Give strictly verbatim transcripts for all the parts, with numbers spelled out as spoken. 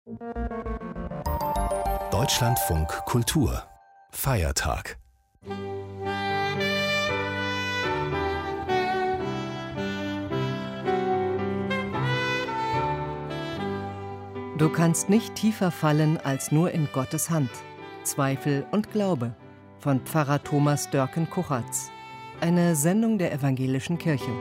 Deutschlandfunk Kultur Feiertag. Du kannst nicht tiefer fallen als nur in Gottes Hand. Zweifel und Glaube von Pfarrer Thomas Dörken-Kuchatz. Eine Sendung der Evangelischen Kirche.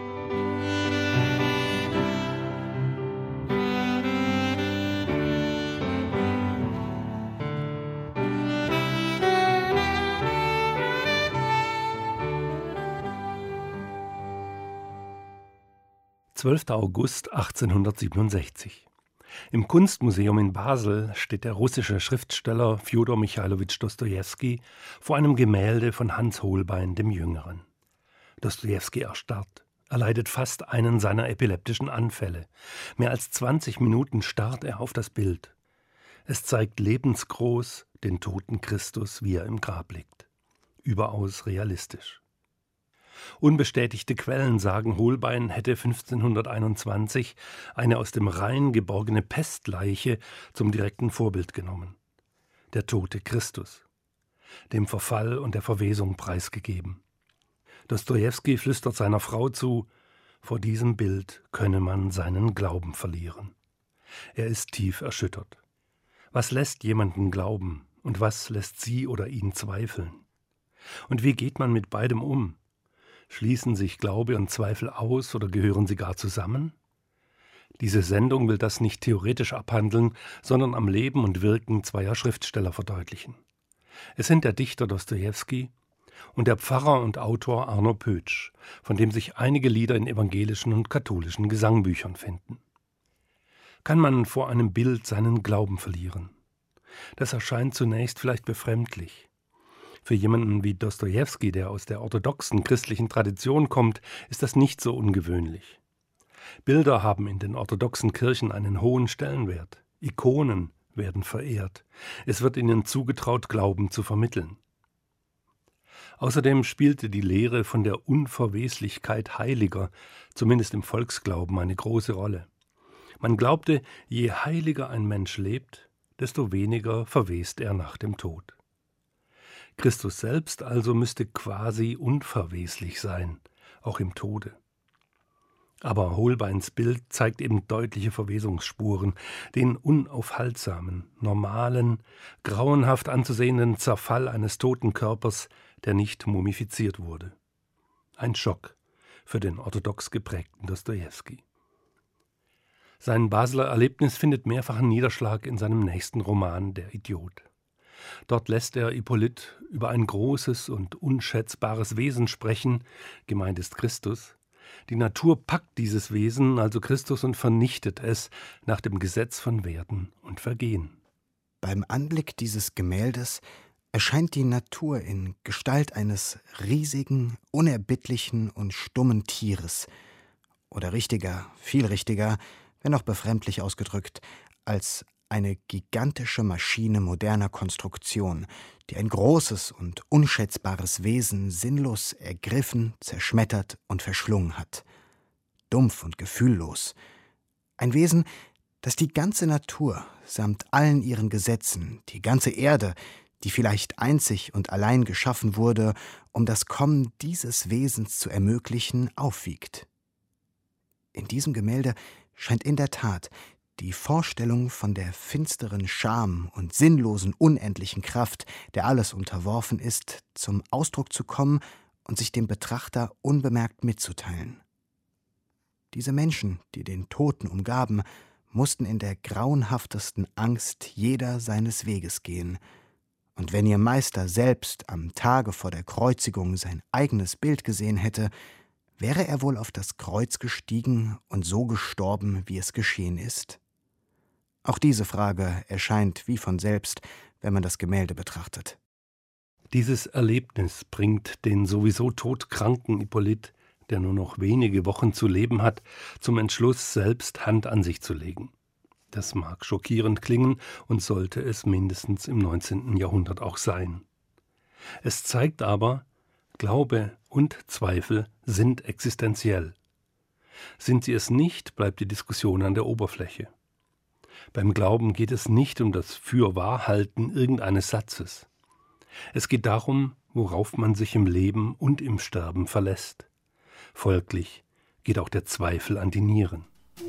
zwölfter August achtzehnhundertsiebenundsechzig. Im Kunstmuseum in Basel steht der russische Schriftsteller Fjodor Michailowitsch Dostojewski vor einem Gemälde von Hans Holbein dem Jüngeren. Dostojewski erstarrt. Er leidet fast einen seiner epileptischen Anfälle. Mehr als zwanzig Minuten starrt er auf das Bild. Es zeigt lebensgroß den toten Christus, wie er im Grab liegt. Überaus realistisch. Unbestätigte Quellen sagen, Holbein hätte fünfzehnhunderteinundzwanzig eine aus dem Rhein geborgene Pestleiche zum direkten Vorbild genommen. Der tote Christus, dem Verfall und der Verwesung preisgegeben. Dostojewski flüstert seiner Frau zu, vor diesem Bild könne man seinen Glauben verlieren. Er ist tief erschüttert. Was lässt jemanden glauben und was lässt sie oder ihn zweifeln? Und wie geht man mit beidem um? Schließen sich Glaube und Zweifel aus oder gehören sie gar zusammen? Diese Sendung will das nicht theoretisch abhandeln, sondern am Leben und Wirken zweier Schriftsteller verdeutlichen. Es sind der Dichter Dostojewski und der Pfarrer und Autor Arno Pötsch, von dem sich einige Lieder in evangelischen und katholischen Gesangbüchern finden. Kann man vor einem Bild seinen Glauben verlieren? Das erscheint zunächst vielleicht befremdlich. Für jemanden wie Dostojewski, der aus der orthodoxen christlichen Tradition kommt, ist das nicht so ungewöhnlich. Bilder haben in den orthodoxen Kirchen einen hohen Stellenwert. Ikonen werden verehrt. Es wird ihnen zugetraut, Glauben zu vermitteln. Außerdem spielte die Lehre von der Unverweslichkeit Heiliger, zumindest im Volksglauben, eine große Rolle. Man glaubte, je heiliger ein Mensch lebt, desto weniger verwest er nach dem Tod. Christus selbst also müsste quasi unverweslich sein, auch im Tode. Aber Holbeins Bild zeigt eben deutliche Verwesungsspuren, den unaufhaltsamen, normalen, grauenhaft anzusehenden Zerfall eines toten Körpers, der nicht mumifiziert wurde. Ein Schock für den orthodox geprägten Dostojewski. Sein Basler Erlebnis findet mehrfachen Niederschlag in seinem nächsten Roman »Der Idiot«. Dort lässt er Hippolyt über ein großes und unschätzbares Wesen sprechen, gemeint ist Christus. Die Natur packt dieses Wesen, also Christus, und vernichtet es nach dem Gesetz von Werden und Vergehen. Beim Anblick dieses Gemäldes erscheint die Natur in Gestalt eines riesigen, unerbittlichen und stummen Tieres. Oder richtiger, viel richtiger, wenn auch befremdlich ausgedrückt, als eine gigantische Maschine moderner Konstruktion, die ein großes und unschätzbares Wesen sinnlos ergriffen, zerschmettert und verschlungen hat. Dumpf und gefühllos. Ein Wesen, das die ganze Natur samt allen ihren Gesetzen, die ganze Erde, die vielleicht einzig und allein geschaffen wurde, um das Kommen dieses Wesens zu ermöglichen, aufwiegt. In diesem Gemälde scheint in der Tat die Vorstellung von der finsteren Scham und sinnlosen, unendlichen Kraft, der alles unterworfen ist, zum Ausdruck zu kommen und sich dem Betrachter unbemerkt mitzuteilen. Diese Menschen, die den Toten umgaben, mussten in der grauenhaftesten Angst jeder seines Weges gehen. Und wenn ihr Meister selbst am Tage vor der Kreuzigung sein eigenes Bild gesehen hätte, wäre er wohl auf das Kreuz gestiegen und so gestorben, wie es geschehen ist? Auch diese Frage erscheint wie von selbst, wenn man das Gemälde betrachtet. Dieses Erlebnis bringt den sowieso todkranken Hippolyt, der nur noch wenige Wochen zu leben hat, zum Entschluss, selbst Hand an sich zu legen. Das mag schockierend klingen und sollte es mindestens im neunzehnten Jahrhundert auch sein. Es zeigt aber, Glaube und Zweifel sind existenziell. Sind sie es nicht, bleibt die Diskussion an der Oberfläche. Beim Glauben geht es nicht um das Fürwahrhalten irgendeines Satzes. Es geht darum, worauf man sich im Leben und im Sterben verlässt. Folglich geht auch der Zweifel an die Nieren.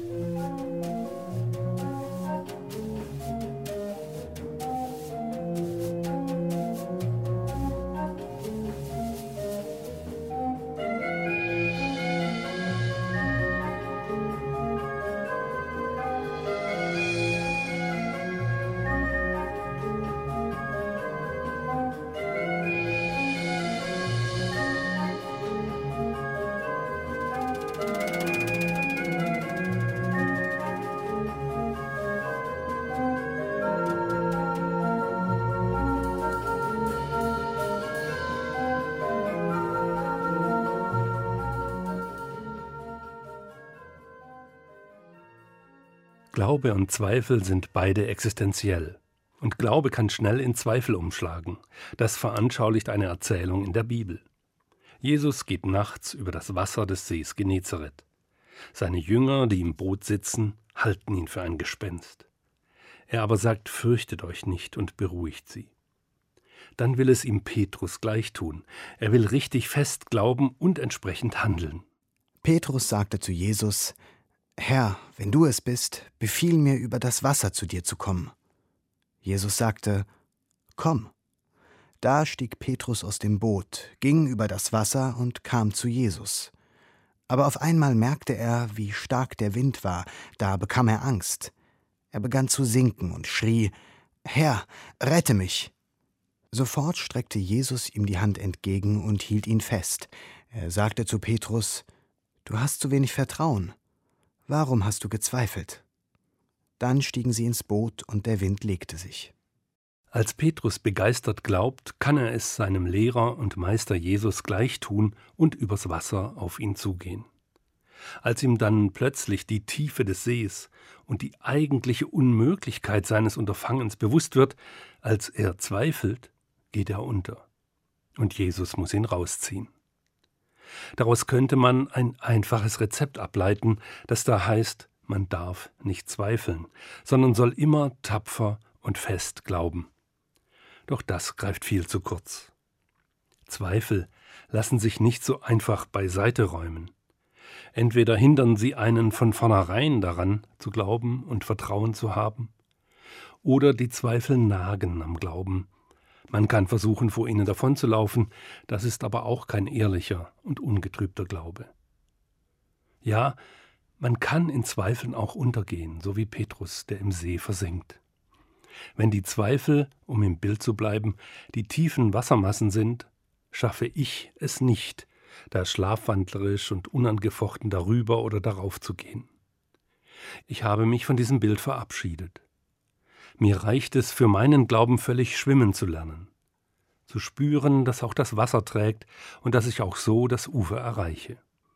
Glaube und Zweifel sind beide existenziell. Und Glaube kann schnell in Zweifel umschlagen. Das veranschaulicht eine Erzählung in der Bibel. Jesus geht nachts über das Wasser des Sees Genezareth. Seine Jünger, die im Boot sitzen, halten ihn für ein Gespenst. Er aber sagt, fürchtet euch nicht, und beruhigt sie. Dann will es ihm Petrus gleich tun. Er will richtig fest glauben und entsprechend handeln. Petrus sagte zu Jesus: Herr, wenn du es bist, befiehl mir, über das Wasser zu dir zu kommen. Jesus sagte: Komm. Da stieg Petrus aus dem Boot, ging über das Wasser und kam zu Jesus. Aber auf einmal merkte er, wie stark der Wind war, da bekam er Angst. Er begann zu sinken und schrie: Herr, rette mich! Sofort streckte Jesus ihm die Hand entgegen und hielt ihn fest. Er sagte zu Petrus: Du hast zu wenig Vertrauen. Warum hast du gezweifelt? Dann stiegen sie ins Boot und der Wind legte sich. Als Petrus begeistert glaubt, kann er es seinem Lehrer und Meister Jesus gleich tun und übers Wasser auf ihn zugehen. Als ihm dann plötzlich die Tiefe des Sees und die eigentliche Unmöglichkeit seines Unterfangens bewusst wird, als er zweifelt, geht er unter. Und Jesus muss ihn rausziehen. Daraus könnte man ein einfaches Rezept ableiten, das da heißt, man darf nicht zweifeln, sondern soll immer tapfer und fest glauben. Doch das greift viel zu kurz. Zweifel lassen sich nicht so einfach beiseite räumen. Entweder hindern sie einen von vornherein daran, zu glauben und Vertrauen zu haben, oder die Zweifel nagen am Glauben. Man kann versuchen, vor ihnen davonzulaufen, das ist aber auch kein ehrlicher und ungetrübter Glaube. Ja, man kann in Zweifeln auch untergehen, so wie Petrus, der im See versinkt. Wenn die Zweifel, um im Bild zu bleiben, die tiefen Wassermassen sind, schaffe ich es nicht, da schlafwandlerisch und unangefochten darüber oder darauf zu gehen. Ich habe mich von diesem Bild verabschiedet. Mir reicht es, für meinen Glauben völlig schwimmen zu lernen, zu spüren, dass auch das Wasser trägt und dass ich auch so das Ufer erreiche.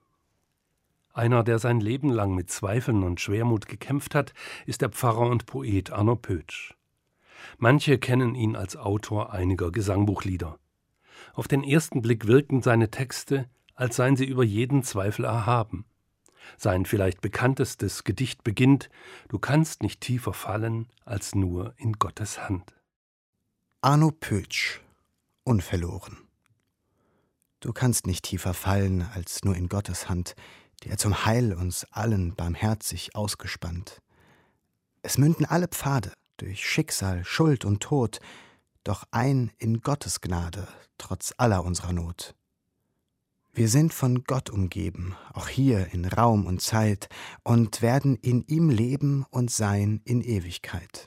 Einer, der sein Leben lang mit Zweifeln und Schwermut gekämpft hat, ist der Pfarrer und Poet Arno Pötsch. Manche kennen ihn als Autor einiger Gesangbuchlieder. Auf den ersten Blick wirken seine Texte, als seien sie über jeden Zweifel erhaben. Sein vielleicht bekanntestes Gedicht beginnt: Du kannst nicht tiefer fallen als nur in Gottes Hand. Arno Pötsch, unverloren. Du kannst nicht tiefer fallen als nur in Gottes Hand, die er zum Heil uns allen barmherzig ausgespannt. Es münden alle Pfade durch Schicksal, Schuld und Tod, doch ein in Gottes Gnade, trotz aller unserer Not. Wir sind von Gott umgeben, auch hier in Raum und Zeit, und werden in ihm leben und sein in Ewigkeit.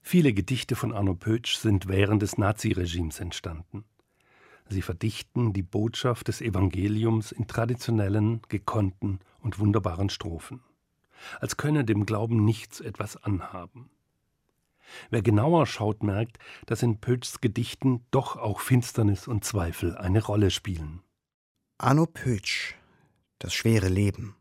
Viele Gedichte von Arno Pötsch sind während des Naziregimes entstanden. Sie verdichten die Botschaft des Evangeliums in traditionellen, gekonnten und wunderbaren Strophen. Als könne dem Glauben nichts etwas anhaben. Wer genauer schaut, merkt, dass in Pötschs Gedichten doch auch Finsternis und Zweifel eine Rolle spielen. Arno Pötsch, das schwere Leben.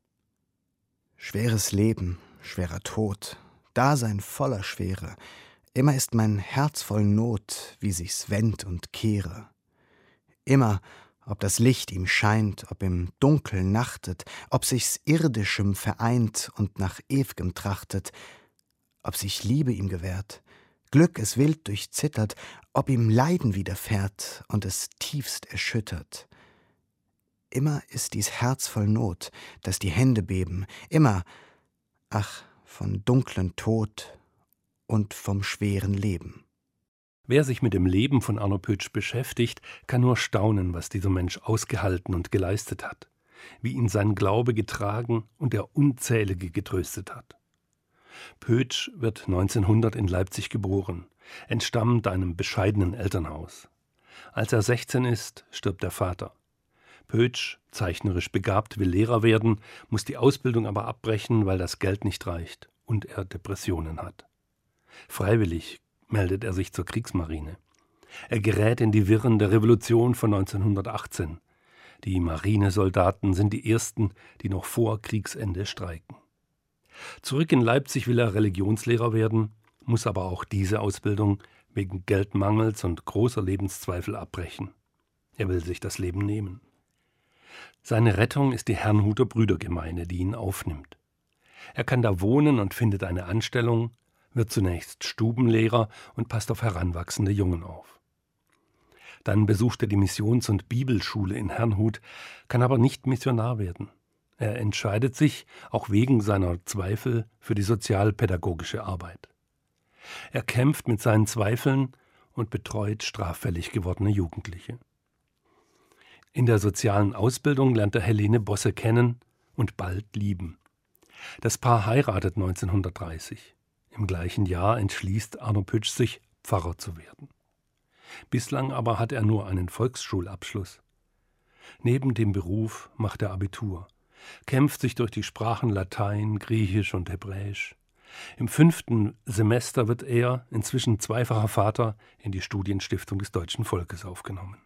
Schweres Leben, schwerer Tod, Dasein voller Schwere. Immer ist mein Herz voll Not, wie sich's wendt und kehre. Immer, ob das Licht ihm scheint, ob im Dunkeln nachtet, ob sich's Irdischem vereint und nach Ew'gem trachtet, ob sich Liebe ihm gewährt, Glück es wild durchzittert, ob ihm Leiden widerfährt und es tiefst erschüttert. Immer ist dies Herz voll Not, dass die Hände beben, immer, ach, von dunklen Tod und vom schweren Leben. Wer sich mit dem Leben von Arno Pötsch beschäftigt, kann nur staunen, was dieser Mensch ausgehalten und geleistet hat, wie ihn sein Glaube getragen und er Unzählige getröstet hat. Pötsch wird neunzehnhundert in Leipzig geboren, entstammt einem bescheidenen Elternhaus. Als er sechzehn ist, stirbt der Vater. Pötsch, zeichnerisch begabt, will Lehrer werden, muss die Ausbildung aber abbrechen, weil das Geld nicht reicht und er Depressionen hat. Freiwillig meldet er sich zur Kriegsmarine. Er gerät in die Wirren der Revolution von neunzehnhundertachtzehn. Die Marinesoldaten sind die ersten, die noch vor Kriegsende streiken. Zurück in Leipzig will er Religionslehrer werden, muss aber auch diese Ausbildung wegen Geldmangels und großer Lebenszweifel abbrechen. Er will sich das Leben nehmen. Seine Rettung ist die Herrnhuter Brüdergemeine, die ihn aufnimmt. Er kann da wohnen und findet eine Anstellung, wird zunächst Stubenlehrer und passt auf heranwachsende Jungen auf. Dann besucht er die Missions- und Bibelschule in Herrnhut, kann aber nicht Missionar werden. Er entscheidet sich, auch wegen seiner Zweifel, für die sozialpädagogische Arbeit. Er kämpft mit seinen Zweifeln und betreut straffällig gewordene Jugendliche. In der sozialen Ausbildung lernt er Helene Bosse kennen und bald lieben. Das Paar heiratet neunzehnhundertdreißig. Im gleichen Jahr entschließt Arno Pötsch sich, Pfarrer zu werden. Bislang aber hat er nur einen Volksschulabschluss. Neben dem Beruf macht er Abitur, kämpft sich durch die Sprachen Latein, Griechisch und Hebräisch. Im fünften Semester wird er, inzwischen zweifacher Vater, in die Studienstiftung des deutschen Volkes aufgenommen.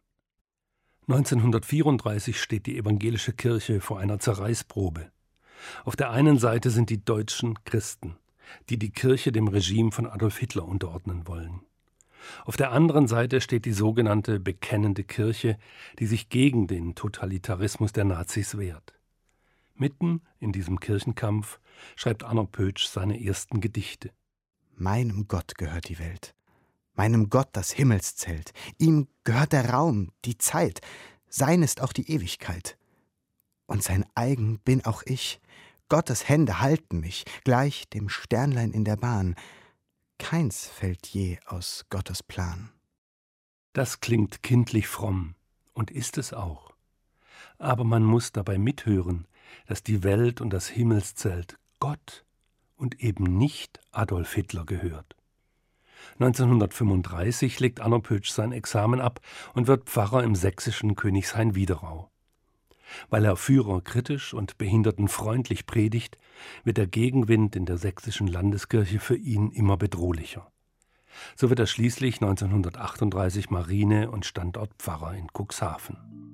neunzehnhundertvierunddreißig steht die evangelische Kirche vor einer Zerreißprobe. Auf der einen Seite sind die deutschen Christen, die die Kirche dem Regime von Adolf Hitler unterordnen wollen. Auf der anderen Seite steht die sogenannte bekennende Kirche, die sich gegen den Totalitarismus der Nazis wehrt. Mitten in diesem Kirchenkampf schreibt Arno Pötsch seine ersten Gedichte. Meinem Gott gehört die Welt, meinem Gott das Himmelszelt, ihm gehört der Raum, die Zeit, sein ist auch die Ewigkeit. Und sein eigen bin auch ich, Gottes Hände halten mich, gleich dem Sternlein in der Bahn. Keins fällt je aus Gottes Plan. Das klingt kindlich fromm und ist es auch. Aber man muss dabei mithören, dass die Welt und das Himmelszelt Gott und eben nicht Adolf Hitler gehört. neunzehnhundertfünfunddreißig legt Arno Pötsch sein Examen ab und wird Pfarrer im sächsischen Königshain-Wiederau. Weil er Führer kritisch und behindertenfreundlich predigt, wird der Gegenwind in der sächsischen Landeskirche für ihn immer bedrohlicher. So wird er schließlich neunzehnhundertachtunddreißig Marine- und Standortpfarrer in Cuxhaven.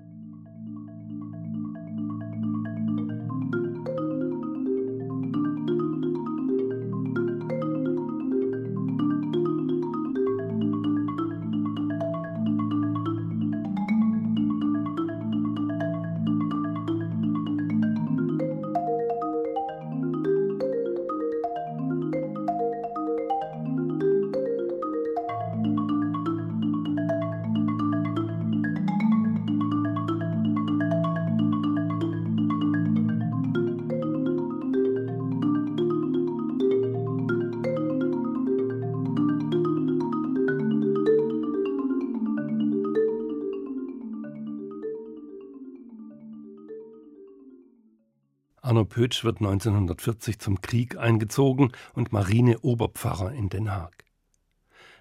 Arno Pötsch wird neunzehnhundertvierzig zum Krieg eingezogen und Marine-Oberpfarrer in Den Haag.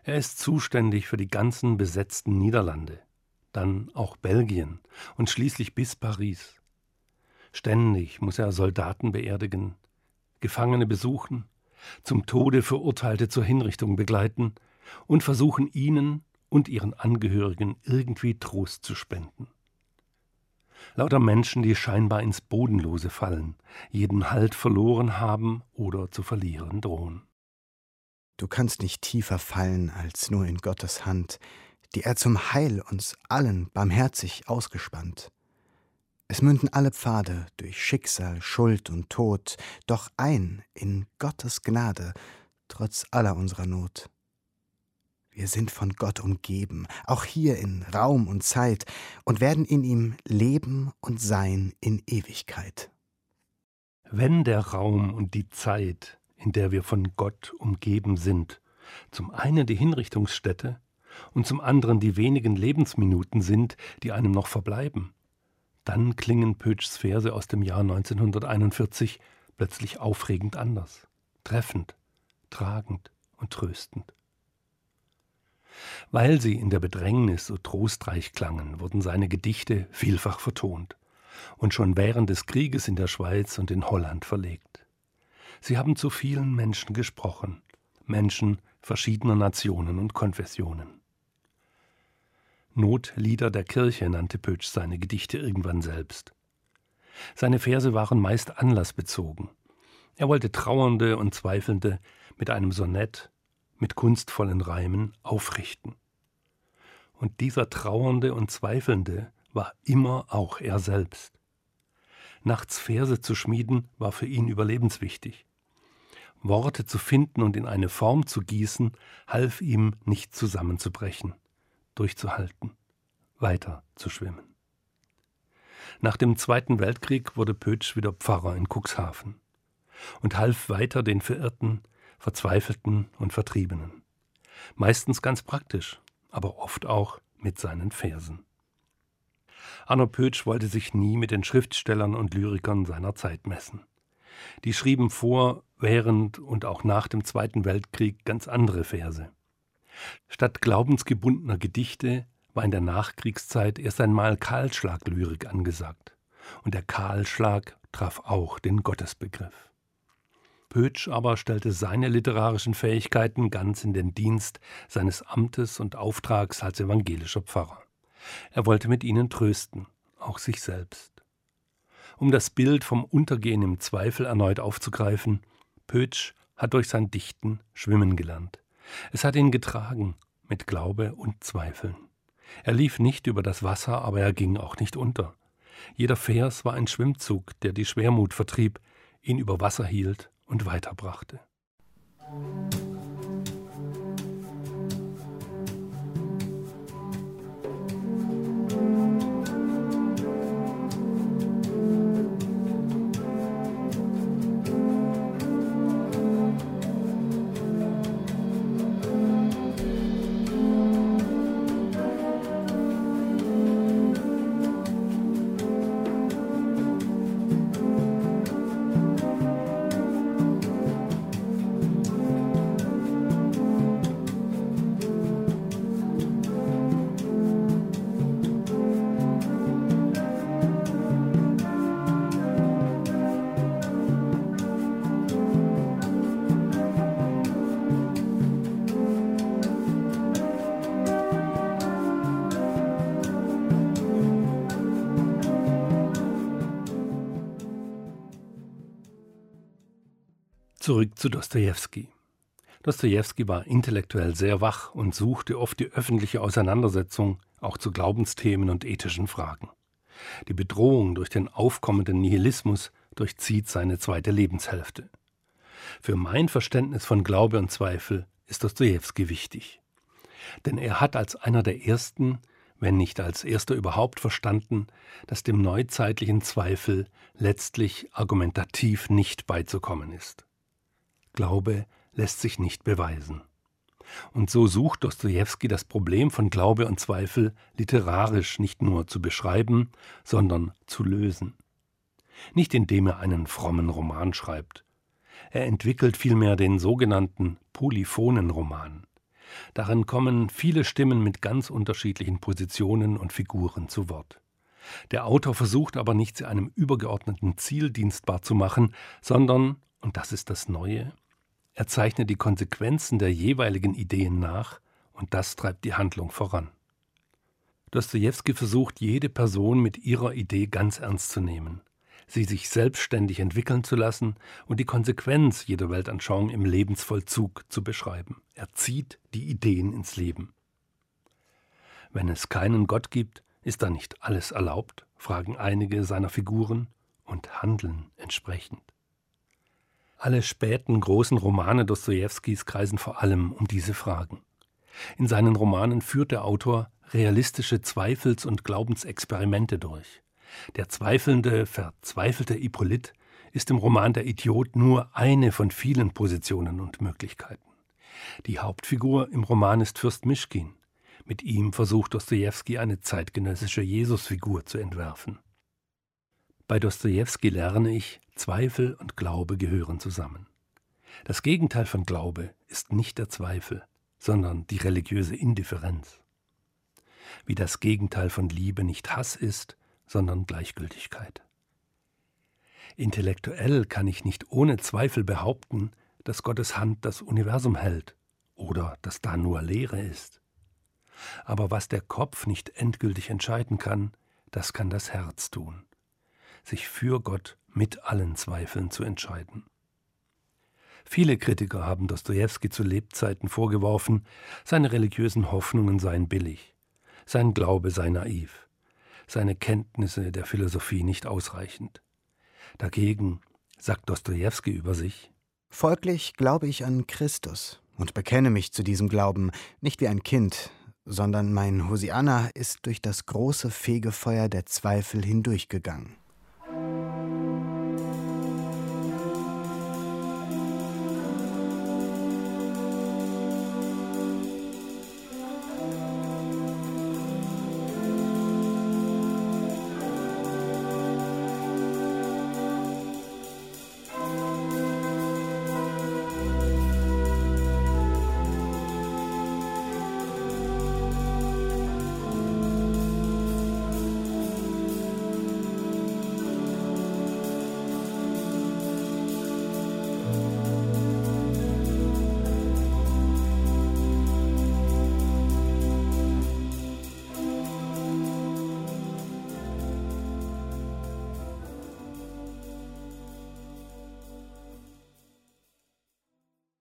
Er ist zuständig für die ganzen besetzten Niederlande, dann auch Belgien und schließlich bis Paris. Ständig muss er Soldaten beerdigen, Gefangene besuchen, zum Tode Verurteilte zur Hinrichtung begleiten und versuchen, ihnen und ihren Angehörigen irgendwie Trost zu spenden. Lauter Menschen, die scheinbar ins Bodenlose fallen, jeden Halt verloren haben oder zu verlieren drohen. Du kannst nicht tiefer fallen als nur in Gottes Hand, die er zum Heil uns allen barmherzig ausgespannt. Es münden alle Pfade durch Schicksal, Schuld und Tod, doch ein in Gottes Gnade, trotz aller unserer Not. Wir sind von Gott umgeben, auch hier in Raum und Zeit, und werden in ihm leben und sein in Ewigkeit. Wenn der Raum und die Zeit, in der wir von Gott umgeben sind, zum einen die Hinrichtungsstätte und zum anderen die wenigen Lebensminuten sind, die einem noch verbleiben, dann klingen Pötschs Verse aus dem Jahr neunzehnhunderteinundvierzig plötzlich aufregend anders, treffend, tragend und tröstend. Weil sie in der Bedrängnis so trostreich klangen, wurden seine Gedichte vielfach vertont und schon während des Krieges in der Schweiz und in Holland verlegt. Sie haben zu vielen Menschen gesprochen, Menschen verschiedener Nationen und Konfessionen. Notlieder der Kirche nannte Pötsch seine Gedichte irgendwann selbst. Seine Verse waren meist anlassbezogen. Er wollte Trauernde und Zweifelnde mit einem Sonett, mit kunstvollen Reimen aufrichten. Und dieser Trauernde und Zweifelnde war immer auch er selbst. Nachts Verse zu schmieden war für ihn überlebenswichtig. Worte zu finden und in eine Form zu gießen, half ihm, nicht zusammenzubrechen, durchzuhalten, weiter zu schwimmen. Nach dem Zweiten Weltkrieg wurde Pötsch wieder Pfarrer in Cuxhaven und half weiter den Verirrten, Verzweifelten und Vertriebenen. Meistens ganz praktisch, aber oft auch mit seinen Versen. Arno Pötsch wollte sich nie mit den Schriftstellern und Lyrikern seiner Zeit messen. Die schrieben vor, während und auch nach dem Zweiten Weltkrieg ganz andere Verse. Statt glaubensgebundener Gedichte war in der Nachkriegszeit erst einmal Kahlschlaglyrik angesagt. Und der Kahlschlag traf auch den Gottesbegriff. Pötsch aber stellte seine literarischen Fähigkeiten ganz in den Dienst seines Amtes und Auftrags als evangelischer Pfarrer. Er wollte mit ihnen trösten, auch sich selbst. Um das Bild vom Untergehen im Zweifel erneut aufzugreifen, Pötsch hat durch sein Dichten schwimmen gelernt. Es hat ihn getragen, mit Glaube und Zweifeln. Er lief nicht über das Wasser, aber er ging auch nicht unter. Jeder Vers war ein Schwimmzug, der die Schwermut vertrieb, ihn über Wasser hielt und weiterbrachte. Zurück zu Dostojewski. Dostojewski war intellektuell sehr wach und suchte oft die öffentliche Auseinandersetzung, auch zu Glaubensthemen und ethischen Fragen. Die Bedrohung durch den aufkommenden Nihilismus durchzieht seine zweite Lebenshälfte. Für mein Verständnis von Glaube und Zweifel ist Dostojewski wichtig. Denn er hat als einer der ersten, wenn nicht als erster überhaupt verstanden, dass dem neuzeitlichen Zweifel letztlich argumentativ nicht beizukommen ist. Glaube lässt sich nicht beweisen. Und so sucht Dostojewski das Problem von Glaube und Zweifel literarisch nicht nur zu beschreiben, sondern zu lösen. Nicht indem er einen frommen Roman schreibt. Er entwickelt vielmehr den sogenannten polyphonen Roman. Darin kommen viele Stimmen mit ganz unterschiedlichen Positionen und Figuren zu Wort. Der Autor versucht aber nicht, sie einem übergeordneten Ziel dienstbar zu machen, sondern, und das ist das Neue, er zeichnet die Konsequenzen der jeweiligen Ideen nach, und das treibt die Handlung voran. Dostojewski versucht, jede Person mit ihrer Idee ganz ernst zu nehmen, sie sich selbstständig entwickeln zu lassen und die Konsequenz jeder Weltanschauung im Lebensvollzug zu beschreiben. Er zieht die Ideen ins Leben. Wenn es keinen Gott gibt, ist da nicht alles erlaubt, fragen einige seiner Figuren und handeln entsprechend. Alle späten großen Romane Dostojewskis kreisen vor allem um diese Fragen. In seinen Romanen führt der Autor realistische Zweifels- und Glaubensexperimente durch. Der zweifelnde, verzweifelte Hippolyt ist im Roman Der Idiot nur eine von vielen Positionen und Möglichkeiten. Die Hauptfigur im Roman ist Fürst Mischkin. Mit ihm versucht Dostojewski eine zeitgenössische Jesusfigur zu entwerfen. Bei Dostojewski lerne ich, Zweifel und Glaube gehören zusammen. Das Gegenteil von Glaube ist nicht der Zweifel, sondern die religiöse Indifferenz. Wie das Gegenteil von Liebe nicht Hass ist, sondern Gleichgültigkeit. Intellektuell kann ich nicht ohne Zweifel behaupten, dass Gottes Hand das Universum hält oder dass da nur Leere ist. Aber was der Kopf nicht endgültig entscheiden kann, das kann das Herz tun, sich für Gott mit allen Zweifeln zu entscheiden. Viele Kritiker haben Dostojewski zu Lebzeiten vorgeworfen, seine religiösen Hoffnungen seien billig, sein Glaube sei naiv, seine Kenntnisse der Philosophie nicht ausreichend. Dagegen sagt Dostojewski über sich: Folglich glaube ich an Christus und bekenne mich zu diesem Glauben, nicht wie ein Kind, sondern mein Hosianna ist durch das große Fegefeuer der Zweifel hindurchgegangen.